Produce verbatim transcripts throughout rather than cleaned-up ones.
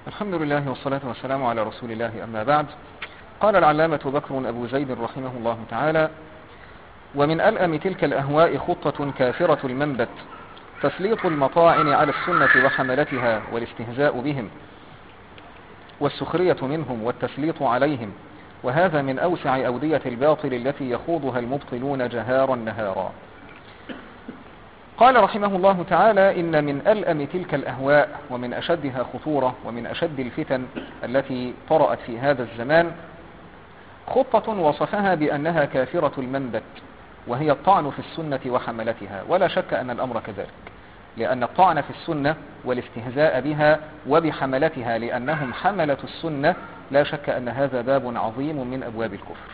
الحمد لله والصلاة والسلام على رسول الله، أما بعد. قال العلامة بكر أبو زيد رحمه الله تعالى: ومن ألأم تلك الأهواء خطة كافرة المنبت، تسليط المطاعن على السنة وحملتها والاستهزاء بهم والسخرية منهم والتسليط عليهم، وهذا من أوسع أودية الباطل التي يخوضها المبطلون جهارا نهارا. قال رحمه الله تعالى: إن من ألأم تلك الأهواء ومن أشدها خطورة ومن أشد الفتن التي طرأت في هذا الزمان خطة وصفها بأنها كافرة المنبت، وهي الطعن في السنة وحملتها. ولا شك أن الأمر كذلك، لأن الطعن في السنة والاستهزاء بها وبحملتها لأنهم حملة السنة لا شك أن هذا باب عظيم من أبواب الكفر.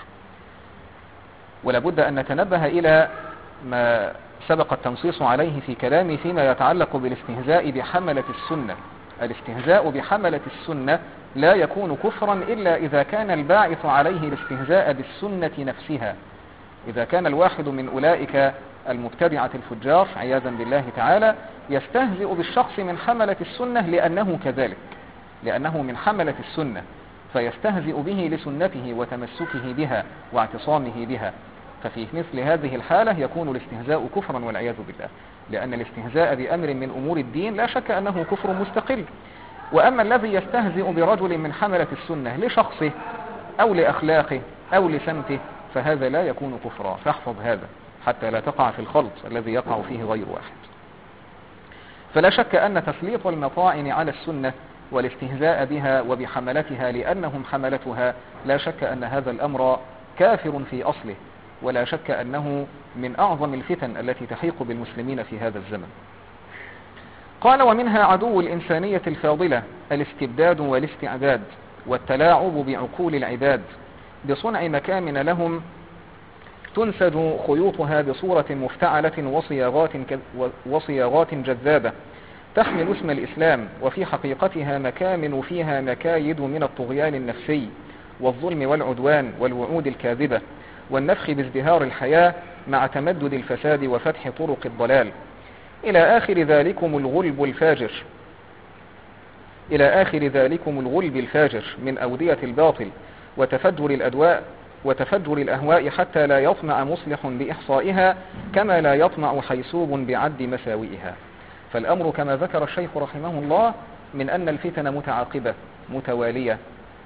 ولابد أن نتنبه إلى ما سبق التنصيص عليه في كلامي فيما يتعلق بالاستهزاء بحملة السنة. الاستهزاء بحملة السنة لا يكون كفرا إلا إذا كان الباعث عليه الاستهزاء بالسنة نفسها. إذا كان الواحد من أولئك المبتدعة الفجار عياذا بالله تعالى يستهزئ بالشخص من حملة السنة لأنه كذلك، لأنه من حملة السنة، فيستهزئ به لسنته وتمسكه بها واعتصامه بها، ففي مثل هذه الحالة يكون الاستهزاء كفرا والعياذ بالله، لأن الاستهزاء بأمر من أمور الدين لا شك أنه كفر مستقل. وأما الذي يستهزئ برجل من حملة السنة لشخصه أو لأخلاقه أو لسمته فهذا لا يكون كفرا، فاحفظ هذا حتى لا تقع في الخلط الذي يقع فيه غير واحد. فلا شك أن تسليط المطاعن على السنة والاستهزاء بها وبحملتها لأنهم حملتها لا شك أن هذا الأمر كافر في أصله، ولا شك أنه من أعظم الفتن التي تحيق بالمسلمين في هذا الزمن. قال: ومنها عدو الإنسانية الفاضلة الاستبداد والاستعداد والتلاعب بعقول العباد بصنع مكامن لهم تنسج خيوطها بصورة مفتعلة وصياغات, وصياغات جذابة تحمل اسم الإسلام، وفي حقيقتها مكامن فيها مكايد من الطغيان النفسي والظلم والعدوان والوعود الكاذبة والنفخ بازدهار الحياة مع تمدد الفساد وفتح طرق الضلال إلى آخر ذلكم الغلب الفاجر إلى آخر ذلكم الغلب الفاجر من أودية الباطل وتفجر الأدواء وتفجر الأهواء، حتى لا يطمع مصلح بإحصائها كما لا يطمع حيسوب بعد مساوئها. فالأمر كما ذكر الشيخ رحمه الله من أن الفتن متعاقبة متوالية،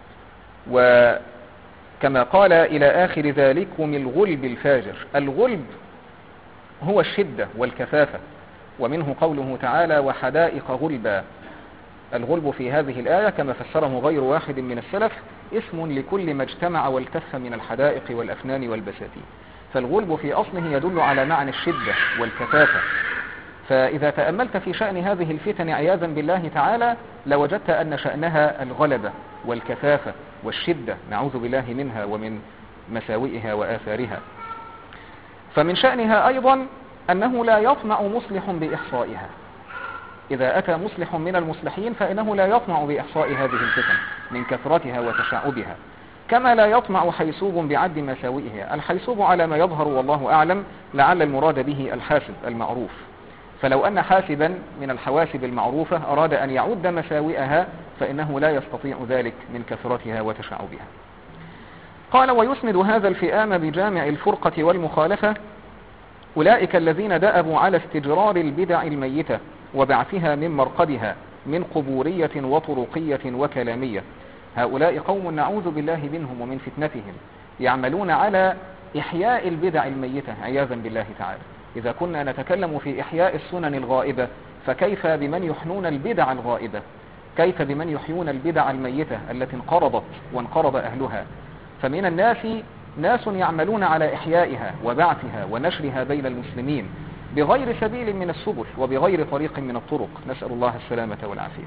وكما قال إلى آخر ذلكم الغلب الفاجر. الغلب هو الشدة والكثافة، ومنه قوله تعالى: وحدائق غلبا. الغلب في هذه الآية كما فسره غير واحد من السلف اسم لكل ما اجتمع والتف من الحدائق والأفنان والبساتين. فالغلب في أصله يدل على معنى الشدة والكثافة. فإذا تأملت في شأن هذه الفتن عياذا بالله تعالى لوجدت أن شأنها الغلبة والكثافة والشدة، نعوذ بالله منها ومن مساوئها وآثارها. فمن شأنها أيضا أنه لا يطمع مصلح بإحصائها. إذا أتى مصلح من المصلحين فإنه لا يطمع بإحصاء هذه الفتن من كثرتها وتشعبها، كما لا يطمع حيسوب بعد مساوئها. الحيسوب على ما يظهر والله أعلم لعل المراد به الحاسب المعروف، فلو أن حاسبا من الحواسب المعروفة أراد أن يعد مساوئها فإنه لا يستطيع ذلك من كثرتها وتشعبها. قال: ويسند هذا الفئام بجامع الفرقة والمخالفة أولئك الذين دأبوا على استجرار البدع الميتة وبعثها من مرقدها من قبورية وطرقية وكلامية. هؤلاء قوم نعوذ بالله منهم ومن فتنتهم، يعملون على إحياء البدع الميتة عياذا بالله تعالى. إذا كنا نتكلم في إحياء السنن الغائبة فكيف بمن يحنون البدع الغائبة؟ كيف بمن يحيون البدع الميتة التي انقرضت وانقرض أهلها؟ فمن الناس ناس يعملون على إحيائها وبعثها ونشرها بين المسلمين بغير سبيل من السبل وبغير طريق من الطرق، نسأل الله السلامة والعافية.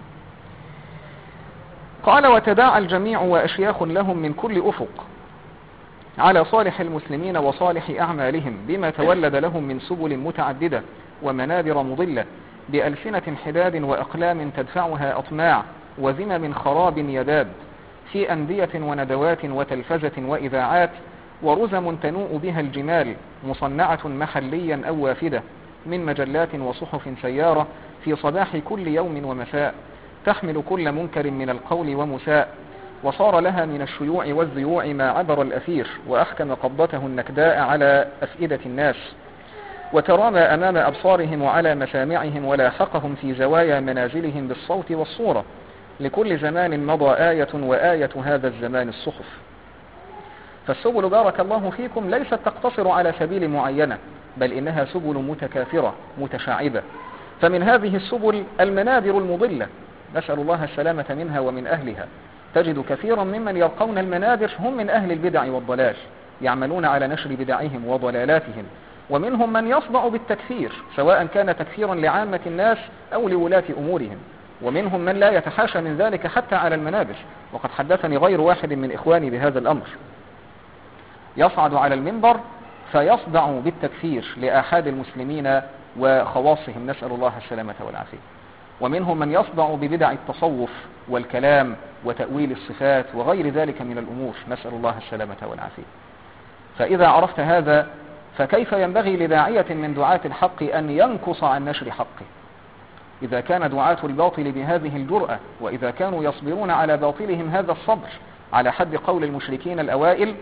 قال: وتداعى الجميع وأشياخ لهم من كل أفق على صالح المسلمين وصالح أعمالهم بما تولد لهم من سبل متعددة ومنابر مضلة بألسنة حداد وأقلام تدفعها أطماع وذمم خراب يداب في أندية وندوات وتلفزة وإذاعات ورزم تنوء بها الجمال مصنعة محليا أو وافدة من مجلات وصحف سيارة في صباح كل يوم ومساء تحمل كل منكر من القول ومساء، وصار لها من الشيوع والذيوع ما عبر الأثير، وأحكم قبضته النكداء على أفئدة الناس، وترامى أمام أبصارهم وعلى مسامعهم، ولاحقهم في زوايا منازلهم بالصوت والصورة. لكل زمان مضى آية، وآية هذا الزمان الصحف. فالسبل بارك الله فيكم ليست تقتصر على سبيل معينة، بل إنها سبل متكاثرة متشعبة. فمن هذه السبل المنابر المضلة، نسأل الله السلامة منها ومن أهلها. تجد كثيرا ممن يرقون المنابر هم من أهل البدع والضلال، يعملون على نشر بدعهم وضلالاتهم. ومنهم من يصدع بالتكفير، سواء كان تكفيرا لعامة الناس أو لولاة أمورهم. ومنهم من لا يتحاشى من ذلك حتى على المنابر، وقد حدثني غير واحد من إخواني بهذا الأمر. يصعد على المنبر فيصدع بالتكفير لآحاد المسلمين وخواصهم، نسأل الله السلامة والعافية. ومنهم من يصدع ببدع التصوف والكلام وتأويل الصفات وغير ذلك من الأمور، نسأل الله السلامة والعافية. فإذا عرفت هذا فكيف ينبغي لداعية من دعاة الحق أن ينكص عن نشر حقه؟ إذا كان دعاة الباطل بهذه الجرأة، وإذا كانوا يصبرون على باطلهم هذا الصبر على حد قول المشركين الأوائل: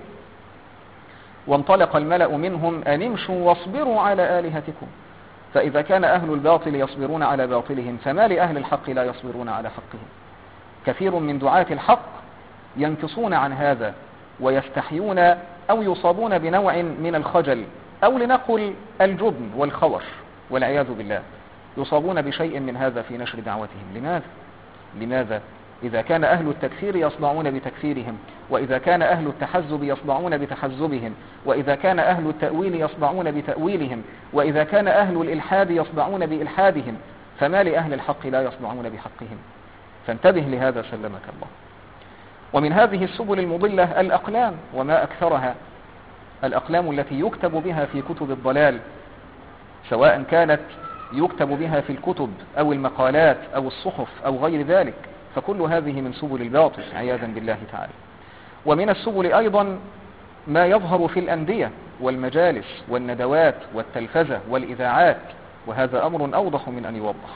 وانطلق الملأ منهم أن امشوا واصبروا على آلهتكم. فإذا كان أهل الباطل يصبرون على باطلهم، فما لأهل الحق لا يصبرون على حقهم؟ كثير من دعاة الحق ينكصون عن هذا ويستحيون أو يصابون بنوع من الخجل، أو لنقل الجبن والخور والعياذ بالله، يصابون بشيء من هذا في نشر دعوتهم. لماذا؟ لماذا؟ إذا كان أهل التكفير يصدعون بتكفيرهم، وإذا كان أهل التحزب يصدعون بتحزبهم، وإذا كان أهل التأويل يصدعون بتأويلهم، وإذا كان أهل الإلحاد يصدعون بإلحادهم، فما لأهل الحق لا يصدعون بحقهم؟ فانتبه لهذا سلمك الله. ومن هذه السبل المضلة الأقلام، وما أكثرها. الأقلام التي يكتب بها في كتب الضلال، سواء كانت يكتب بها في الكتب أو المقالات أو الصحف أو غير ذلك، فكل هذه من سبل الباطل عياذا بالله تعالى. ومن السبل أيضا ما يظهر في الأندية والمجالس والندوات والتلفزة والإذاعات، وهذا أمر أوضح من أن يوضح.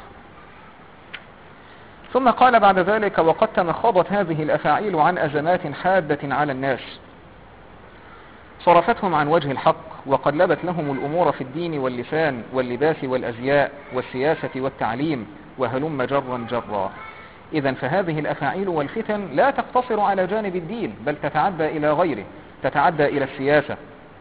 ثم قال بعد ذلك: وقد تمخضت هذه الأفاعيل عن أزمات حادة على الناس، صرفتهم عن وجه الحق، وقلبت لهم الأمور في الدين واللسان واللباس والأزياء والسياسة والتعليم، وهلم جرا جرا. إذن فهذه الأفاعيل والفتن لا تقتصر على جانب الدين، بل تتعدى إلى غيره، تتعدى إلى السياسة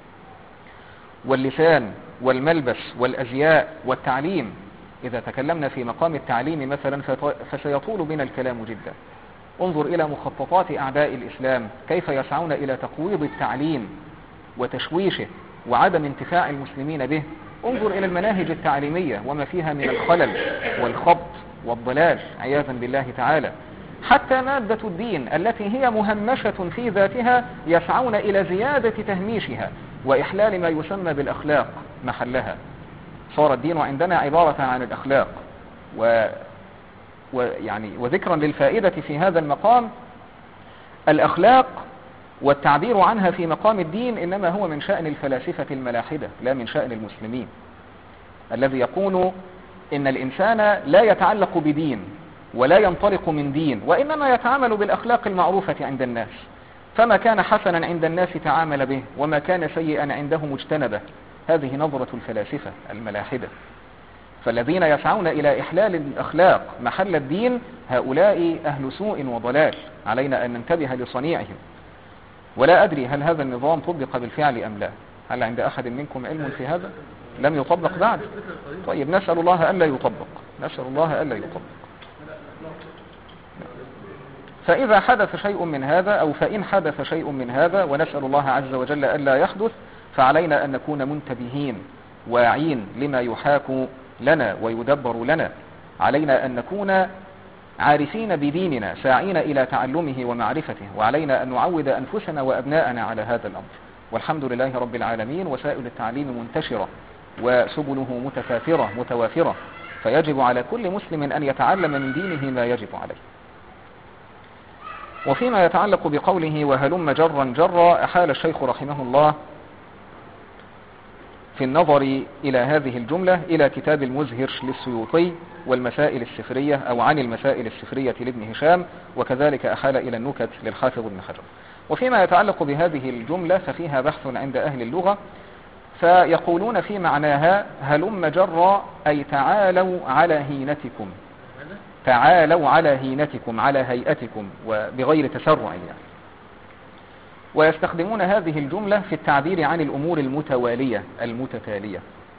واللسان والملبس والأزياء والتعليم. إذا تكلمنا في مقام التعليم مثلا فسيطول بنا الكلام جدا. انظر إلى مخططات أعداء الإسلام، كيف يسعون إلى تقويض التعليم وتشويشه وعدم انتفاع المسلمين به. انظر إلى المناهج التعليمية وما فيها من الخلل والخبط والضلال عياذا بالله تعالى. حتى مادة الدين التي هي مهمشة في ذاتها يسعون إلى زيادة تهميشها وإحلال ما يسمى بالأخلاق محلها. صار الدين عندنا عبارة عن الأخلاق، و... ويعني وذكرا للفائدة في هذا المقام، الأخلاق والتعبير عنها في مقام الدين إنما هو من شأن الفلاسفة الملاحدة، لا من شأن المسلمين، الذي يقول إن الإنسان لا يتعلق بدين ولا ينطلق من دين، وإنما يتعامل بالأخلاق المعروفة عند الناس، فما كان حسنا عند الناس تعامل به، وما كان سيئا عندهم اجتنبه. هذه نظرة الفلاسفة الملاحدة. فالذين يسعون إلى إحلال الأخلاق محل الدين هؤلاء أهل سوء وضلال، علينا أن ننتبه لصنيعهم. ولا أدري هل هذا النظام طبق بالفعل أم لا. هل عند أحد منكم علم في هذا؟ لم يطبق بعد؟ طيب نسأل الله ألا يطبق، نسأل الله ألا يطبق. فإذا حدث شيء من هذا، أو فإن حدث شيء من هذا، ونسأل الله عز وجل ألا يحدث، فعلينا أن نكون منتبهين واعين لما يحاك لنا ويدبر لنا. علينا أن نكون عارفين بديننا ساعين إلى تعلمه ومعرفته، وعلينا أن نعود أنفسنا وأبناءنا على هذا الأمر. والحمد لله رب العالمين، وسائل التعليم منتشرة وسبله متكاثرة متوافرة، فيجب على كل مسلم أن يتعلم من دينه ما يجب عليه. وفيما يتعلق بقوله وهلم جرا جرا، أحال الشيخ رحمه الله في النظر إلى هذه الجملة إلى كتاب المزهر للسيوطي والمسائل السفرية أو عن المسائل السفرية لابن هشام، وكذلك أحال إلى النكت للحافظ ابن حجر. وفيما يتعلق بهذه الجملة ففيها بحث عند أهل اللغة، فيقولون في معناها هلم جر أي تعالوا على هينتكم، تعالوا على هينتكم على هيئتكم وبغير تسرع يعني. ويستخدمون هذه الجملة في التعبير عن الأمور المتوالية المتتالية.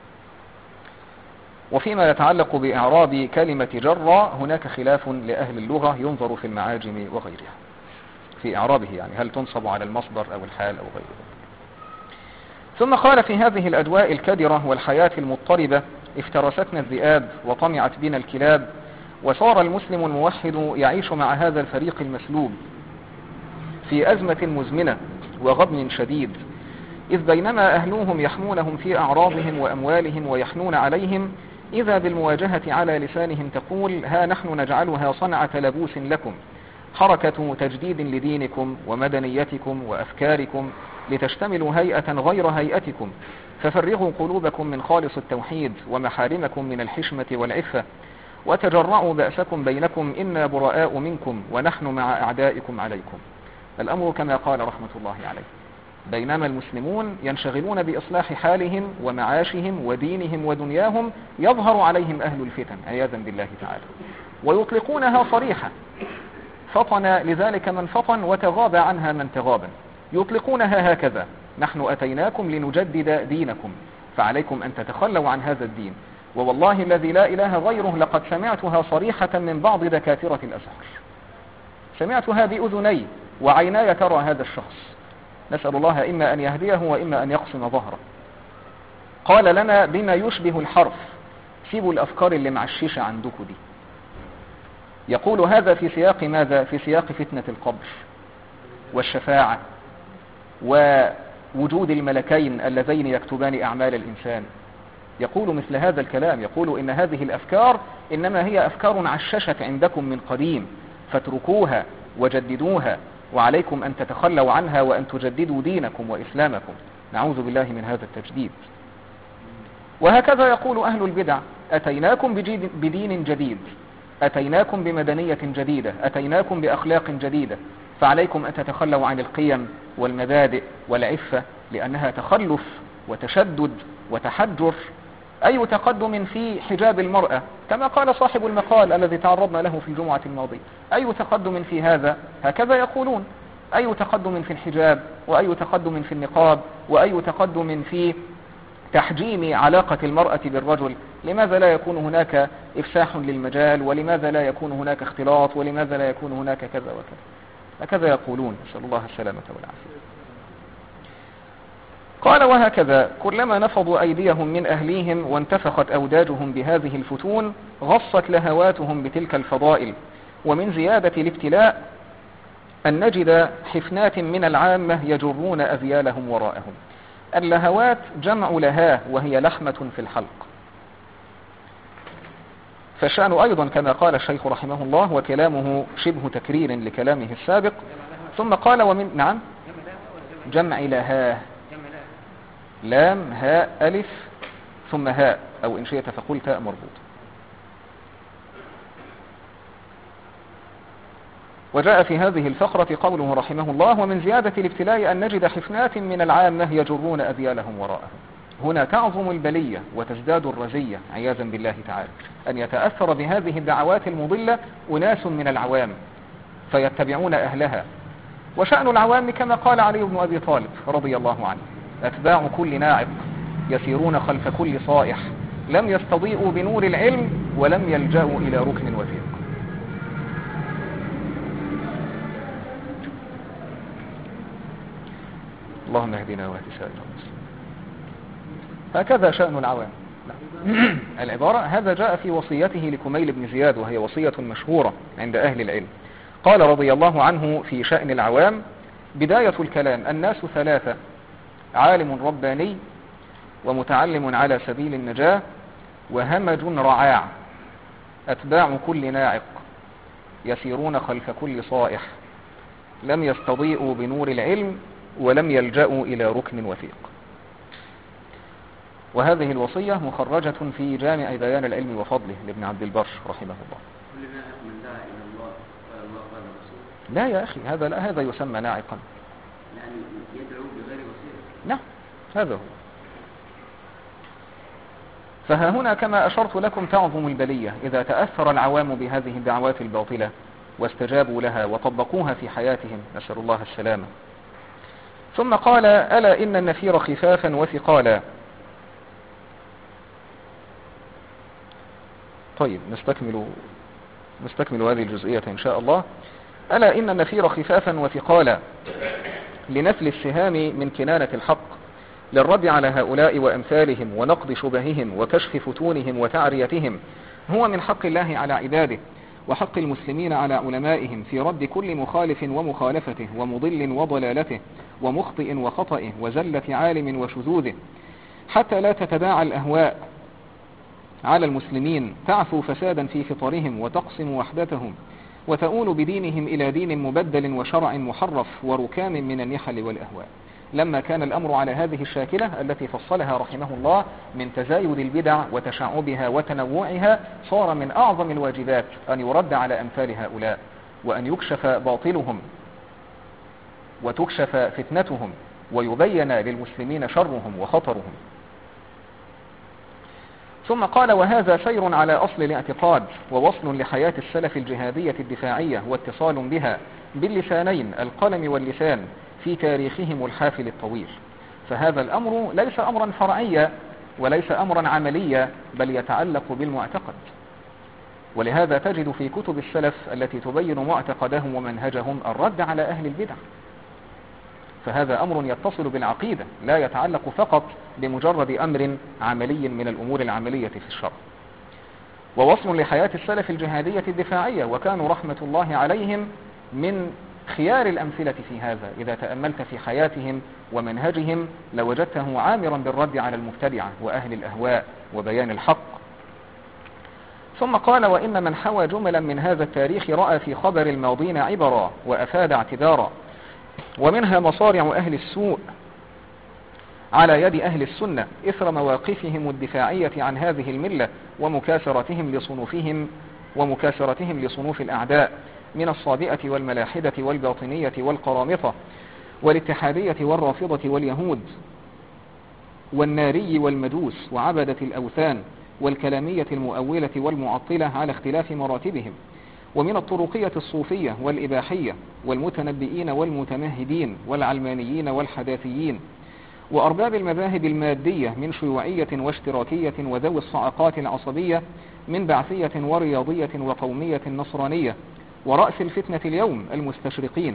وفيما يتعلق بإعراب كلمة جر هناك خلاف لأهل اللغة ينظر في المعاجم وغيرها في إعرابه، يعني هل تنصب على المصدر أو الحال أو غيره. ثم قال في هذه الأجواء الكدرة والحياة المضطربة افترستنا الذئاب وطمعت بنا الكلاب، وصار المسلم الموحد يعيش مع هذا الفريق المسلوب في أزمة مزمنة وغبن شديد، إذ بينما أهلوهم يحمونهم في أعراضهم وأموالهم ويحنون عليهم، إذا بالمواجهة على لسانهم تقول ها نحن نجعلها صنعة لبوس لكم، حركة تجديد لدينكم ومدنيتكم وأفكاركم، لتشتملوا هيئة غير هيئتكم، ففرغوا قلوبكم من خالص التوحيد ومحارمكم من الحشمة والعفة، وتجرعوا بأسكم بينكم، إنا براء منكم ونحن مع أعدائكم عليكم. الأمر كما قال رحمة الله عليه، بينما المسلمون ينشغلون بإصلاح حالهم ومعاشهم ودينهم ودنياهم، يظهر عليهم أهل الفتن عياذا بالله تعالى ويطلقونها صريحة، فطن لذلك من فطن وتغاب عنها من تغاب، يطلقونها هكذا: نحن أتيناكم لنجدد دينكم فعليكم أن تتخلوا عن هذا الدين. ووالله الذي لا إله غيره لقد سمعتها صريحة من بعض دكاترة الأزهر، سمعتها بأذني وعيناي ترى هذا الشخص، نسأل الله إما أن يهديه وإما أن يقسم ظهره. قال لنا بما يشبه الحرف: سيبوا الأفكار اللي معششة عندكم دي. يقول هذا في سياق ماذا؟ في سياق فتنة القبر والشفاعة ووجود الملكين اللذين يكتبان أعمال الإنسان. يقول مثل هذا الكلام، يقول إن هذه الأفكار إنما هي أفكار عششت عندكم من قديم، فاتركوها وجددوها، وعليكم أن تتخلوا عنها وأن تجددوا دينكم وإسلامكم. نعوذ بالله من هذا التجديد. وهكذا يقول أهل البدع: أتيناكم بدين جديد، أتيناكم بمدنية جديدة، أتيناكم بأخلاق جديدة، فعليكم أن تتخلوا عن القيم والمبادئ والعفة، لأنها تخلف وتشدد وتحجر. أي تقدم في حجاب المرأة، كما قال صاحب المقال الذي تعرضنا له في الجمعة الماضية، أي تقدم في هذا؟ هكذا يقولون: أي تقدم في الحجاب، وأي تقدم في النقاب، وأي تقدم في تحجيم علاقة المرأة بالرجل. لماذا لا يكون هناك إفساح للمجال، ولماذا لا يكون هناك اختلاط، ولماذا لا يكون هناك كذا وكذا؟ هكذا يقولون، نسأل الله السلامة والعافية. قال: وهكذا كلما نفضوا أيديهم من أهليهم وانتفخت أوداجهم بهذه الفتون، غصت لهواتهم بتلك الفضائل. ومن زيادة الابتلاء أن نجد حفنات من العامة يجرون أذيالهم وراءهم. اللهوات جمع لهاه، وهي لحمة في الحلق. فالشأن أيضا كما قال الشيخ رحمه الله، وكلامه شبه تكرير لكلامه السابق. ثم قال: ومن نعم جمع لهاه، لام هاء ألف ثم هاء، أو إن شئت فقل تاء مربوط. وجاء في هذه الفقرة قوله رحمه الله: ومن زيادة الابتلاء أن نجد حفنات من العامة يجرون أذيالهم وراءهم. هنا تعظم البلية وتزداد الرزية عياذا بالله تعالى، أن يتأثر بهذه الدعوات المضلة أناس من العوام فيتبعون أهلها. وشأن العوام كما قال علي بن أبي طالب رضي الله عنه: أتباع كل ناعق يسيرون خلف كل صائح، لم يستضيئوا بنور العلم ولم يلجأوا إلى ركن وثيق. اللهم اهدنا واهد سائر المسلمين. هكذا شأن العوام. العبارة هذا جاء في وصيته لكميل بن زياد، وهي وصية مشهورة عند أهل العلم. قال رضي الله عنه في شأن العوام: بداية الكلام الناس ثلاثة: عالم رباني، ومتعلم على سبيل النجاة، وهمج رعاع، أتباع كل ناعق يسيرون خلف كل صائح، لم يستضيئوا بنور العلم ولم يلجأوا إلى ركن وثيق. وهذه الوصية مخرجة في جامع بيان العلم وفضله لابن عبد البر رحمه الله. كلنا من دعا إلى الله قال الله قال رسول. لا يا أخي، هذا لا، هذا يسمى ناعقا. يعني يدعو بغير وسيلة. نعم، هذا هو. فها هنا كما أشرت لكم تعظم البلية إذا تأثر العوام بهذه الدعوات الباطلة واستجابوا لها وطبقوها في حياتهم، نسأل الله السلامة. ثم قال: ألا إن النفير خفافا وثقالا. طيب نستكمل نستكمل هذه الجزئية إن شاء الله. ألا إن النفير خفافا وثقالا لنسل السهام من كنانة الحق، للرد على هؤلاء وأمثالهم ونقض شبههم وكشف فتونهم وتعريتهم، هو من حق الله على عباده وحق المسلمين على علمائهم في رد كل مخالف ومخالفته ومضل وضلالته ومخطئ وخطئه وزلة عالم وشذوذه، حتى لا تتداعى الأهواء على المسلمين تعفو فسادا في فطرهم وتقسم وحدتهم وتؤول بدينهم إلى دين مبدل وشرع محرف وركام من النحل والأهواء. لما كان الأمر على هذه الشاكلة التي فصلها رحمه الله من تزايد البدع وتشعبها وتنوعها، صار من أعظم الواجبات أن يرد على أمثال هؤلاء، وأن يكشف باطلهم وتكشف فتنتهم ويبين للمسلمين شرهم وخطرهم. ثم قال: وهذا سير على أصل الاعتقاد ووصل لحياة السلف الجهادية الدفاعية واتصال بها باللسانين القلم واللسان في تاريخهم الحافل الطويل. فهذا الأمر ليس أمرا فرعيا وليس أمرا عمليا، بل يتعلق بالمعتقد. ولهذا تجد في كتب السلف التي تبين معتقدهم ومنهجهم الرد على أهل البدع. فهذا أمر يتصل بالعقيدة، لا يتعلق فقط بمجرد أمر عملي من الأمور العملية في الشرع. ووصل لحياة السلف الجهادية الدفاعية، وكانوا رحمة الله عليهم من خيار الأمثلة في هذا. إذا تأملت في حياتهم ومنهجهم لوجدته عامرا بالرد على المبتدعة وأهل الأهواء وبيان الحق. ثم قال: وإن من حوى جملا من هذا التاريخ رأى في خبر الماضين عبرا وأفاد اعتبارا، ومنها مصارع أهل السوء على يد أهل السنة إثر مواقفهم الدفاعية عن هذه الملة ومكاسرتهم لصنوفهم ومكاسرتهم لصنوف الأعداء من الصابئة والملاحدة والباطنية والقرامطة والاتحادية والرافضة واليهود والناري والمجوس وعبدة الأوثان والكلامية المؤولة والمعطلة على اختلاف مراتبهم، ومن الطرقية الصوفية والإباحية والمتنبئين والمتمهدين والعلمانيين والحداثيين وأرباب المذاهب المادية من شيوعية واشتراكية وذوي الصعقات العصبية من بعثية ورياضية وقومية نصرانية، ورأس الفتنة اليوم المستشرقين،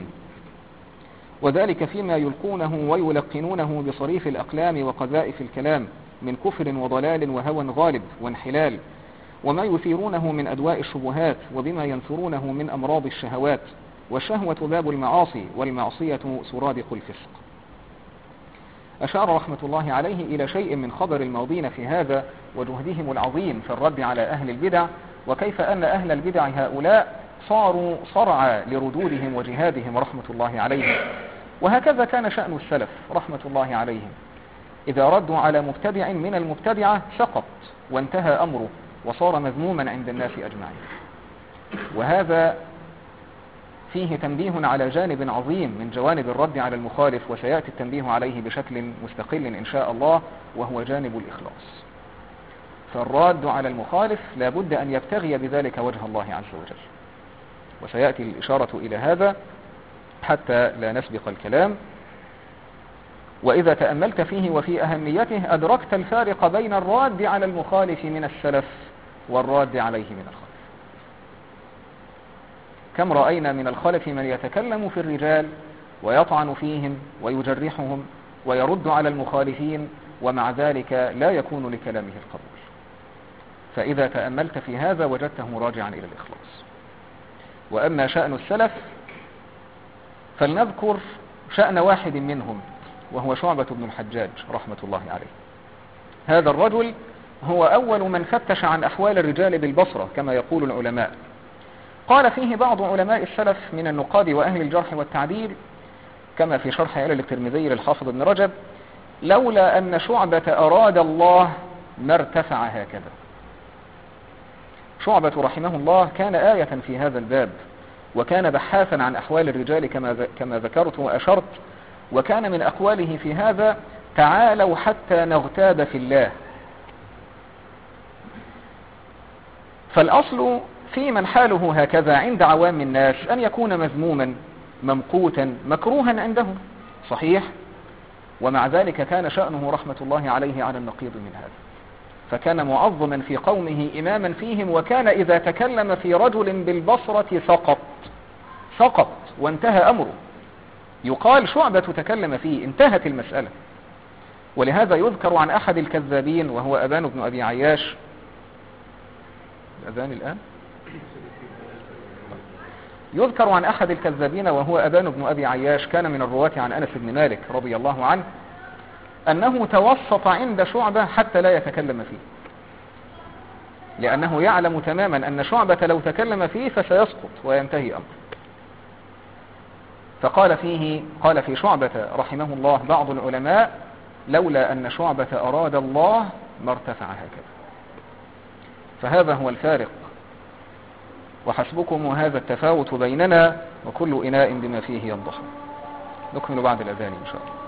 وذلك فيما يلقونه ويلقنونه بصريف الأقلام وقذائف الكلام من كفر وضلال وهوى غالب وانحلال، وما يثيرونه من أدواء الشبهات وبما ينثرونه من أمراض الشهوات، والشهوة باب المعاصي والمعصية سرادق الفسق. أشار رحمة الله عليه إلى شيء من خبر الماضين في هذا وجهدهم العظيم في الرد على أهل البدع، وكيف أن أهل البدع هؤلاء صاروا صرعى لردودهم وجهادهم رحمة الله عليهم. وهكذا كان شأن السلف رحمة الله عليهم، إذا ردوا على مبتدع من المبتدعة سقط وانتهى أمره وصار مذموما عند الناس أجمعين. وهذا فيه تنبيه على جانب عظيم من جوانب الرد على المخالف، وسيأتي التنبيه عليه بشكل مستقل إن شاء الله، وهو جانب الإخلاص. فالرد على المخالف لا بد أن يبتغي بذلك وجه الله عز وجل، وسيأتي الإشارة إلى هذا حتى لا نسبق الكلام. وإذا تأملت فيه وفي أهميته أدركت الفارق بين الراد على المخالف من السلف والراد عليه من الخلف. كم رأينا من الخلف من يتكلم في الرجال ويطعن فيهم ويجرحهم ويرد على المخالفين، ومع ذلك لا يكون لكلامه القبول. فإذا تأملت في هذا وجدته راجعا إلى الإخلاص. وأما شأن السلف فلنذكر شأن واحد منهم، وهو شعبة بن الحجاج رحمة الله عليه. هذا الرجل هو أول من فتش عن أحوال الرجال بالبصرة كما يقول العلماء. قال فيه بعض علماء السلف من النقاد وأهل الجرح والتعديل كما في شرح علل الترمذي للحافظ ابن رجب: لولا أن شعبة أراد الله ما ارتفع هكذا. شعبة رحمه الله كان آية في هذا الباب، وكان بحاثا عن أحوال الرجال كما كما ذكرت وأشرت، وكان من أقواله في هذا: تعالوا حتى نغتاب في الله. فالأصل في من حاله هكذا عند عوام الناس أن يكون مذموما ممقوتا مكروها عندهم، صحيح، ومع ذلك كان شأنه رحمة الله عليه على النقيض من هذا، فكان معظما في قومه إماما فيهم، وكان إذا تكلم في رجل بالبصرة سقط سقط وانتهى أمره، يقال شعبة تكلم فيه، انتهت المسألة. ولهذا يذكر عن أحد الكذابين وهو أبان بن أبي عياش. الأذان الآن يذكر عن أحد الكذابين وهو أبان بن أبي عياش، كان من الرواة عن أنس بن مالك رضي الله عنه، أنه توسط عند شعبة حتى لا يتكلم فيه، لأنه يعلم تماما أن شعبة لو تكلم فيه فسيسقط وينتهي أمر. فقال فيه قال في شعبة رحمه الله بعض العلماء: لولا أن شعبة أراد الله ما ارتفع هكذا. فهذا هو الفارق، وحسبكم هذا التفاوت بيننا، وكل إناء بما فيه ينضح. نكمل بعد الأذان إن شاء الله.